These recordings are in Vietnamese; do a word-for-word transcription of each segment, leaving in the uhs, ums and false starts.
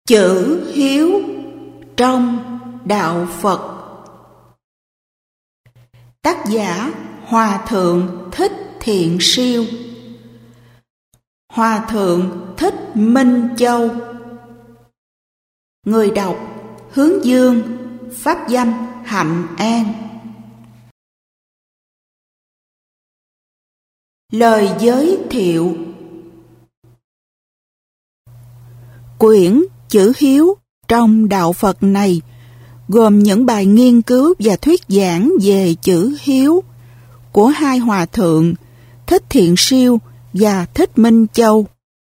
Chữ hiếu trong đạo Phật. Tác giả Hòa Thượng Thích Thiện Siêu. Hòa Thượng Thích Minh Châu. Người đọc Hướng Dương, pháp danh Hạnh An. Lời giới thiệu. Quyển Chữ Hiếu trong đạo Phật này gồm những bài nghiên cứu và thuyết giảng về chữ hiếu của hai hòa thượng Thích Thiện Siêu và Thích Minh Châu.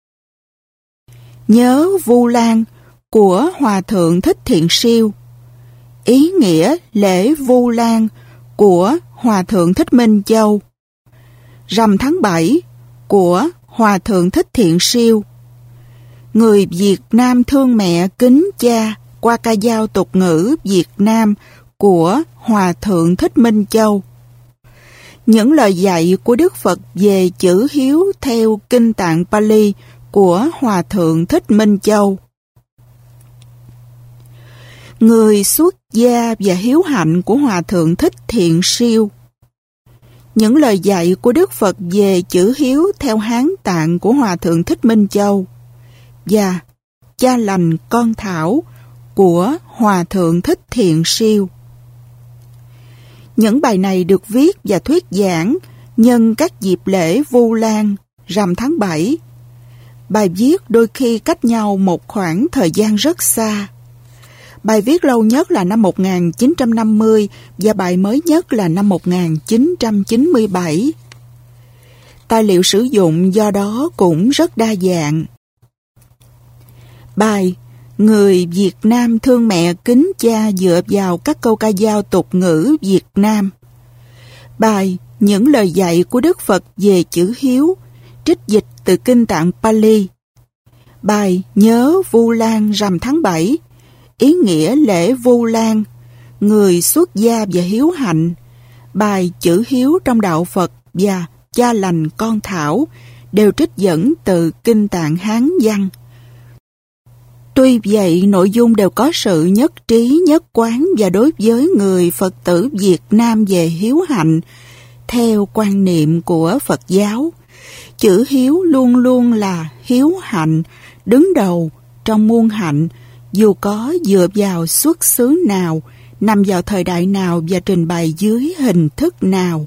Nhớ Vu Lan của Hòa Thượng Thích Thiện Siêu, ý nghĩa lễ Vu Lan của Hòa Thượng Thích Minh Châu, rằm tháng bảy của Hòa Thượng Thích Thiện Siêu, người Việt Nam thương mẹ kính cha qua ca dao tục ngữ Việt Nam của Hòa Thượng Thích Minh Châu. Những lời dạy của Đức Phật về chữ hiếu theo Kinh Tạng Pali của Hòa Thượng Thích Minh Châu. Người xuất gia và hiếu hạnh của Hòa Thượng Thích Thiện Siêu. Những lời dạy của Đức Phật về chữ hiếu theo Hán Tạng của Hòa Thượng Thích Minh Châu. Và Cha Lành Con Thảo của Hòa Thượng Thích Thiện Siêu. Những bài này được viết và thuyết giảng nhân các dịp lễ Vu Lan, rằm tháng bảy. Bài viết đôi khi cách nhau một khoảng thời gian rất xa. Bài viết lâu nhất là năm một nghìn chín trăm năm mươi và bài mới nhất là năm một nghìn chín trăm chín mươi bảy. Tài liệu sử dụng do đó cũng rất đa dạng. Bài Người Việt Nam thương mẹ kính cha dựa vào các câu ca dao tục ngữ Việt Nam. Bài Những lời dạy của Đức Phật về chữ hiếu, trích dịch từ Kinh Tạng Pali. Bài Nhớ Vu Lan rằm tháng bảy, ý nghĩa lễ Vu Lan, người xuất gia và hiếu hạnh. Bài Chữ Hiếu trong đạo Phật và Cha Lành Con Thảo đều trích dẫn từ Kinh Tạng Hán Văn. Tuy vậy, nội dung đều có sự nhất trí, nhất quán và đối với người Phật tử Việt Nam về hiếu hạnh, theo quan niệm của Phật giáo, chữ hiếu luôn luôn là hiếu hạnh, đứng đầu trong muôn hạnh, dù có dựa vào xuất xứ nào, nằm vào thời đại nào và trình bày dưới hình thức nào.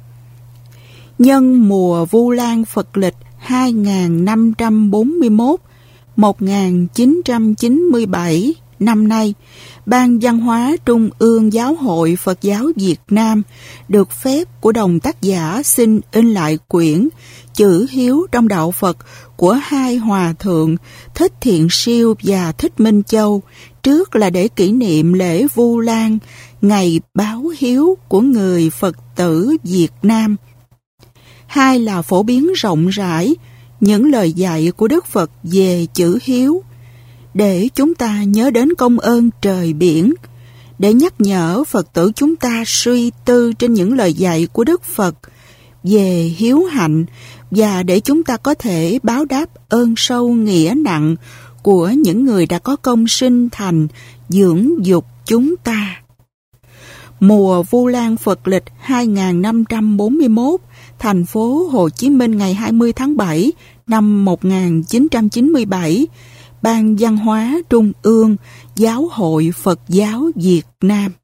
Nhân mùa Vu Lan Phật lịch hai nghìn năm trăm bốn mươi mốt, một nghìn chín trăm chín mươi bảy năm nay, Ban Văn hóa Trung ương Giáo hội Phật giáo Việt Nam được phép của đồng tác giả xin in lại quyển Chữ Hiếu trong đạo Phật của hai hòa thượng Thích Thiện Siêu và Thích Minh Châu, trước là để kỷ niệm lễ Vu Lan, ngày báo hiếu của người Phật tử Việt Nam. Hai là phổ biến rộng rãi những lời dạy của Đức Phật về chữ hiếu, để chúng ta nhớ đến công ơn trời biển, để nhắc nhở Phật tử chúng ta suy tư trên những lời dạy của Đức Phật về hiếu hạnh, và để chúng ta có thể báo đáp ơn sâu nghĩa nặng của những người đã có công sinh thành dưỡng dục chúng ta. Mùa Vu Lan Phật lịch hai nghìn năm trăm bốn mươi mốt, thành phố Hồ Chí Minh ngày hai mươi tháng bảy năm một nghìn chín trăm chín mươi bảy, Ban Văn hóa Trung ương Giáo hội Phật giáo Việt Nam.